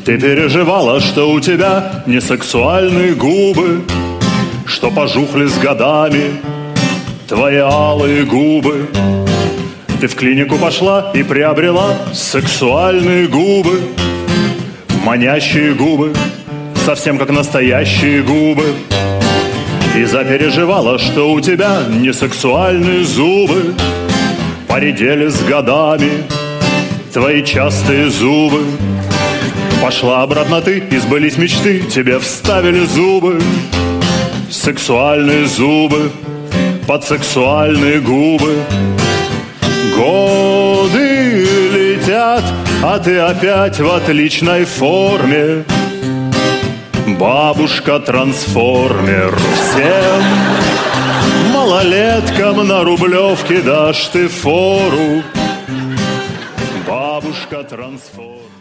Ты переживала, что у тебя не сексуальные губы, что пожухли с годами твои алые губы. Ты в клинику пошла и приобрела сексуальные губы, манящие губы, совсем как настоящие губы. И запереживала, что у тебя не сексуальные зубы, поредели с годами твои частые зубы. Пошла обратно ты, и сбылись мечты, тебе вставили зубы, сексуальные зубы под сексуальные губы. Годы летят, а ты опять в отличной форме. Бабушка-трансформер. Всем малолеткам на Рублевке дашь ты фору. Бабушка-трансформер.